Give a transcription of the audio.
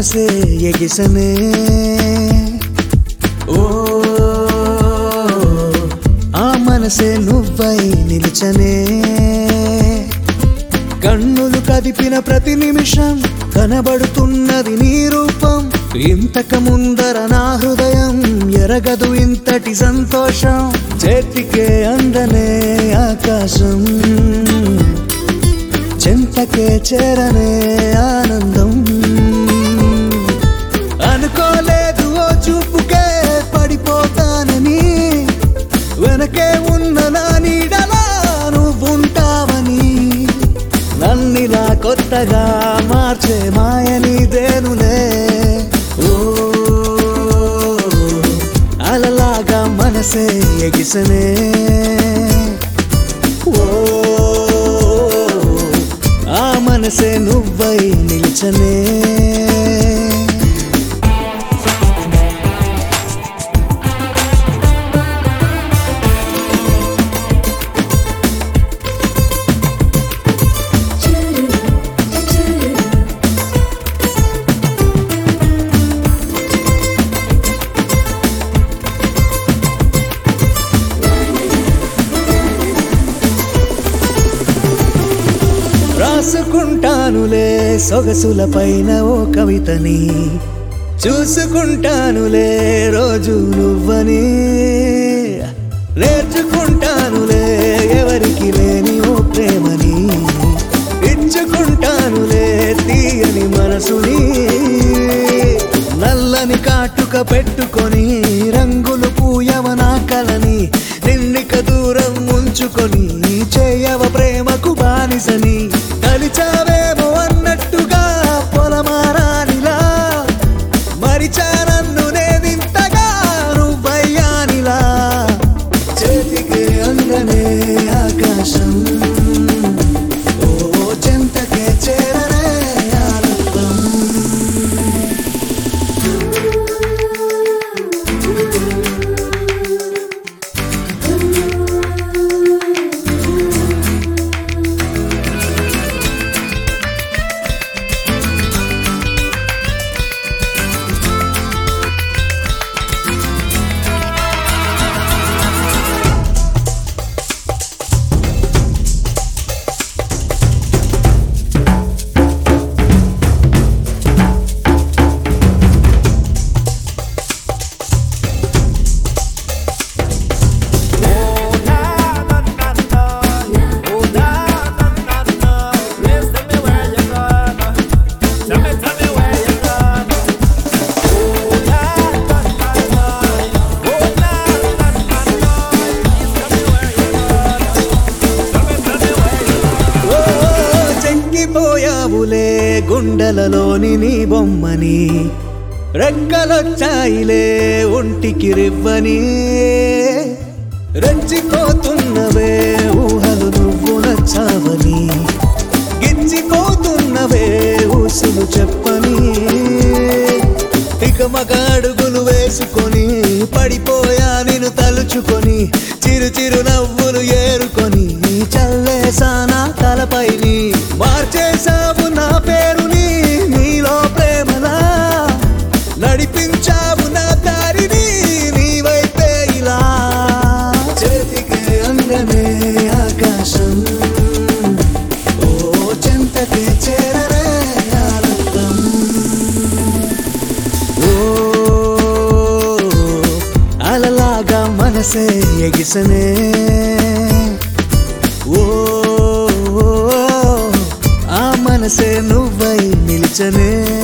మనసే ఎగిసనే ఓ ఆ మనసే నువ్వై నిలిచనే కన్నులు కదిపిన ప్రతి నిమిషం కనబడుతున్నది నీ రూపం ఇంతకు ముందర నా హృదయం ఎరగదు ఇంతటి సంతోషం చేతికే అందనే ఆకాశం చెంతకే చేరనే ఆనందం అనుకోలేదు ఓ చూపుకే పడిపోతానని వెనకే ఉన్న నా నీడలా నువ్వుంటావని నన్నిలా కొత్తగా మార్చే మాయని దేనులే ఓ అలలాగా మనసే ఎగిసనే ఓ ఆ మనసే నువ్వై నిలిచనే రాసుకుంటానులే సొగసుల పైన ఓ కవితని చూసుకుంటానులే రోజు నువ్వని నేర్చుకుంటానులే ఎవరికి లేని ఓ ప్రేమని ఇచ్చుకుంటానులే తీయని మనసుని నల్లని కాటుక పెట్టుకొని రంగులు పూయవ నా కలని నిన్నిక దూరం ఉంచుకొని చేయవ ప్రేమకు బానిసని కలిచావేమో అన్నట్టుగా పొలమారానిలా మరిచా నన్ను నేనింతగా నువ్వయ్యానిలా చేతికే అందనే ఆకాశం ఓ చెంతకే చేరనే ఆనందం పోయావులే గుండెలలోని నీ బొమ్మని రెక్కలొచ్చాయిలే ఒంటికి రివ్వని రెచ్చిపోతున్నవే ఊహలు నువ్వు నచ్చావని గిచ్చిపోతున్నవే ఊసులు చెప్పని ఇక మగ అడుగులు వేసుకొని పడిపోయా నిన్ను తలుచుకొని చిరు చిరు నవ్వులు ఏరుకొని చల్లేసానా తలపైని మార్చేసావు నా పేరుని నీలో ప్రేమలా నడిపించావు నా దారిని నీ వైపే ఇలా చేతికి అందనే ఆకాశం ఓ చెంతకే చేరనే ఆనందం ఓ అలలాగా మనసే ఎగిసనే ఓ ఆ మనసే నువ్వై నిలిచనే